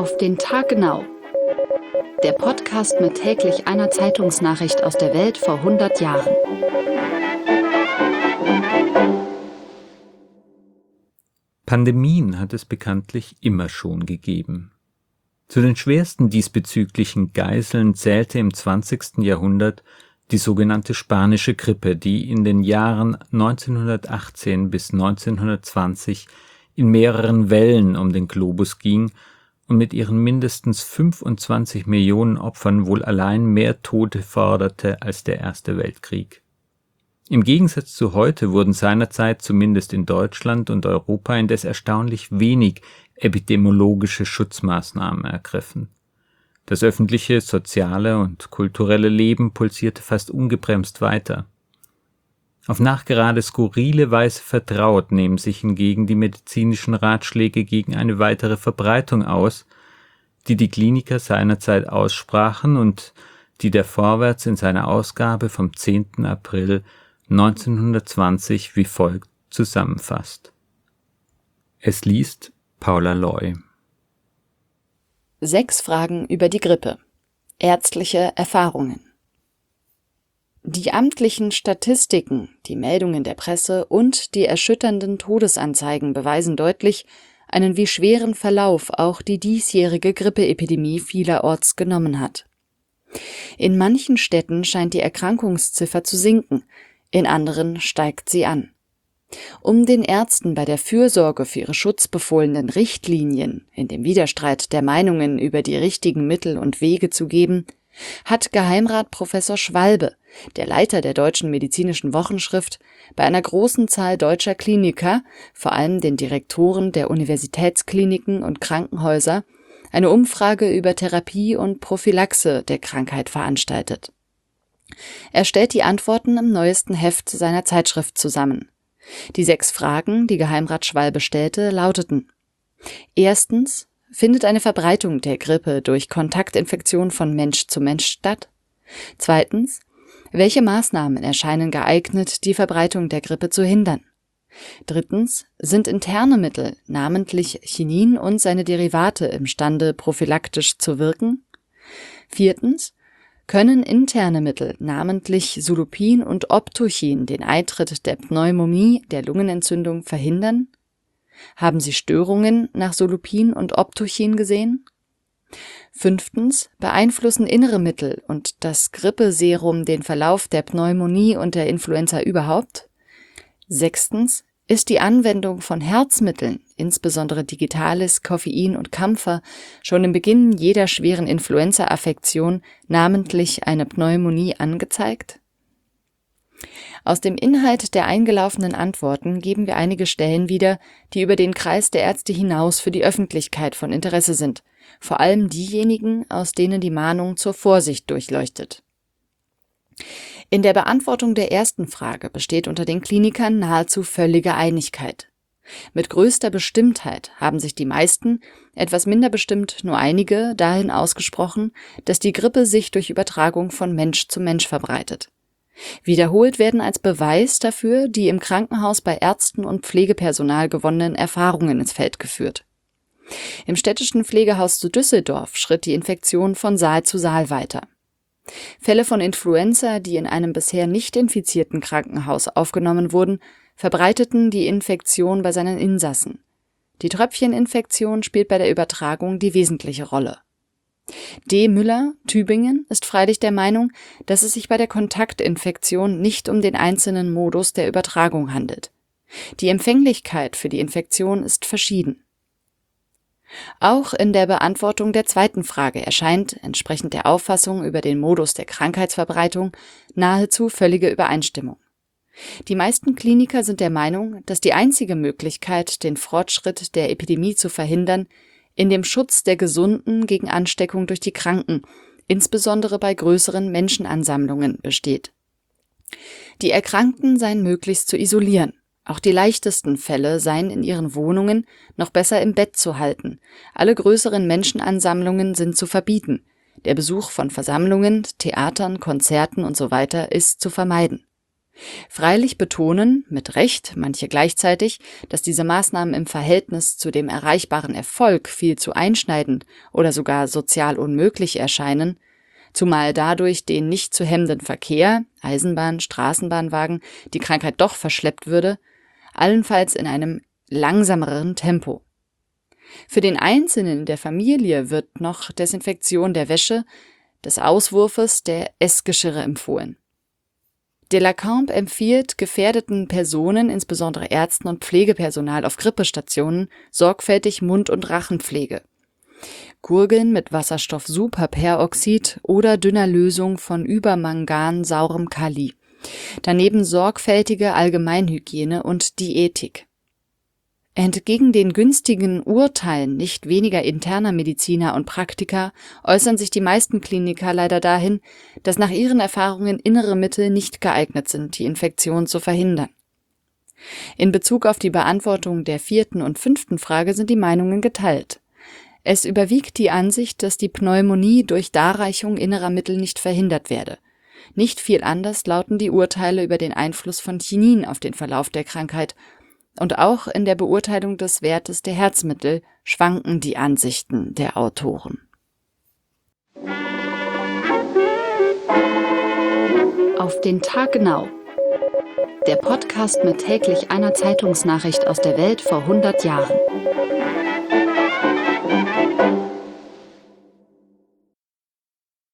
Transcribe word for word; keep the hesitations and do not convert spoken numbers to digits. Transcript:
Auf den Tag genau. Der Podcast mit täglich einer Zeitungsnachricht aus der Welt vor hundert Jahren. Pandemien hat es bekanntlich immer schon gegeben. Zu den schwersten diesbezüglichen Geißeln zählte im zwanzigsten Jahrhundert die sogenannte spanische Grippe, die in den Jahren neunzehnhundertachtzehn bis neunzehnhundertzwanzig in mehreren Wellen um den Globus ging und mit ihren mindestens fünfundzwanzig Millionen Opfern wohl allein mehr Tote forderte als der Erste Weltkrieg. Im Gegensatz zu heute wurden seinerzeit zumindest in Deutschland und Europa indes erstaunlich wenig epidemiologische Schutzmaßnahmen ergriffen. Das öffentliche, soziale und kulturelle Leben pulsierte fast ungebremst weiter. Auf nachgerade skurrile Weise vertraut nehmen sich hingegen die medizinischen Ratschläge gegen eine weitere Verbreitung aus, die die Kliniker seinerzeit aussprachen und die der Vorwärts in seiner Ausgabe vom zehnten April neunzehnhundertzwanzig wie folgt zusammenfasst. Es liest Paula Loy. Sechs Fragen über die Grippe. Ärztliche Erfahrungen. Die amtlichen Statistiken, die Meldungen der Presse und die erschütternden Todesanzeigen beweisen deutlich einen wie schweren Verlauf auch die diesjährige Grippeepidemie vielerorts genommen hat. In manchen Städten scheint die Erkrankungsziffer zu sinken, in anderen steigt sie an. Um den Ärzten bei der Fürsorge für ihre schutzbefohlenen Richtlinien in dem Widerstreit der Meinungen über die richtigen Mittel und Wege zu geben, hat Geheimrat Professor Schwalbe, der Leiter der Deutschen Medizinischen Wochenschrift, bei einer großen Zahl deutscher Kliniker, vor allem den Direktoren der Universitätskliniken und Krankenhäuser, eine Umfrage über Therapie und Prophylaxe der Krankheit veranstaltet. Er stellt die Antworten im neuesten Heft seiner Zeitschrift zusammen. Die sechs Fragen, die Geheimrat Schwalbe stellte, lauteten: Erstens, findet eine Verbreitung der Grippe durch Kontaktinfektion von Mensch zu Mensch statt? Zweitens, welche Maßnahmen erscheinen geeignet, die Verbreitung der Grippe zu hindern? Drittens, sind interne Mittel, namentlich Chinin und seine Derivate, imstande, prophylaktisch zu wirken? Viertens, können interne Mittel, namentlich Sulupin und Optochin, den Eintritt der Pneumomie, der Lungenentzündung, verhindern? Haben Sie Störungen nach Sulupin und Optochin gesehen? Fünftens, beeinflussen innere Mittel und das Grippeserum den Verlauf der Pneumonie und der Influenza überhaupt? Sechstens, ist die Anwendung von Herzmitteln, insbesondere Digitalis, Koffein und Kampfer, schon im Beginn jeder schweren Influenza-Affektion, namentlich eine Pneumonie, angezeigt? Aus dem Inhalt der eingelaufenen Antworten geben wir einige Stellen wieder, die über den Kreis der Ärzte hinaus für die Öffentlichkeit von Interesse sind, vor allem diejenigen, aus denen die Mahnung zur Vorsicht durchleuchtet. In der Beantwortung der ersten Frage besteht unter den Klinikern nahezu völlige Einigkeit. Mit größter Bestimmtheit haben sich die meisten, etwas minder bestimmt nur einige, dahin ausgesprochen, dass die Grippe sich durch Übertragung von Mensch zu Mensch verbreitet. Wiederholt werden als Beweis dafür die im Krankenhaus bei Ärzten und Pflegepersonal gewonnenen Erfahrungen ins Feld geführt. Im städtischen Pflegehaus zu Düsseldorf schritt die Infektion von Saal zu Saal weiter. Fälle von Influenza, die in einem bisher nicht infizierten Krankenhaus aufgenommen wurden, verbreiteten die Infektion bei seinen Insassen. Die Tröpfcheninfektion spielt bei der Übertragung die wesentliche Rolle. D. Müller, Tübingen, ist freilich der Meinung, dass es sich bei der Kontaktinfektion nicht um den einzelnen Modus der Übertragung handelt. Die Empfänglichkeit für die Infektion ist verschieden. Auch in der Beantwortung der zweiten Frage erscheint, entsprechend der Auffassung über den Modus der Krankheitsverbreitung, nahezu völlige Übereinstimmung. Die meisten Kliniker sind der Meinung, dass die einzige Möglichkeit, den Fortschritt der Epidemie zu verhindern, in dem Schutz der Gesunden gegen Ansteckung durch die Kranken, insbesondere bei größeren Menschenansammlungen, besteht. Die Erkrankten seien möglichst zu isolieren. Auch die leichtesten Fälle seien in ihren Wohnungen noch besser im Bett zu halten. Alle größeren Menschenansammlungen sind zu verbieten. Der Besuch von Versammlungen, Theatern, Konzerten usw. ist zu vermeiden. Freilich betonen, mit Recht, manche gleichzeitig, dass diese Maßnahmen im Verhältnis zu dem erreichbaren Erfolg viel zu einschneidend oder sogar sozial unmöglich erscheinen, zumal dadurch den nicht zu hemmenden Verkehr, Eisenbahn, Straßenbahnwagen, die Krankheit doch verschleppt würde, allenfalls in einem langsameren Tempo. Für den Einzelnen in der Familie wird noch Desinfektion der Wäsche, des Auswurfes der Essgeschirre empfohlen. Delacambre empfiehlt gefährdeten Personen, insbesondere Ärzten und Pflegepersonal auf Grippestationen, sorgfältig Mund- und Rachenpflege. Gurgeln mit Wasserstoff-Superperoxid oder dünner Lösung von übermangansaurem Kali. Daneben sorgfältige Allgemeinhygiene und Diätik. Entgegen den günstigen Urteilen nicht weniger interner Mediziner und Praktiker äußern sich die meisten Kliniker leider dahin, dass nach ihren Erfahrungen innere Mittel nicht geeignet sind, die Infektion zu verhindern. In Bezug auf die Beantwortung der vierten und fünften Frage sind die Meinungen geteilt. Es überwiegt die Ansicht, dass die Pneumonie durch Darreichung innerer Mittel nicht verhindert werde. Nicht viel anders lauten die Urteile über den Einfluss von Chinin auf den Verlauf der Krankheit. Und auch in der Beurteilung des Wertes der Herzmittel schwanken die Ansichten der Autoren. Auf den Tag genau. Der Podcast mit täglich einer Zeitungsnachricht aus der Welt vor hundert Jahren.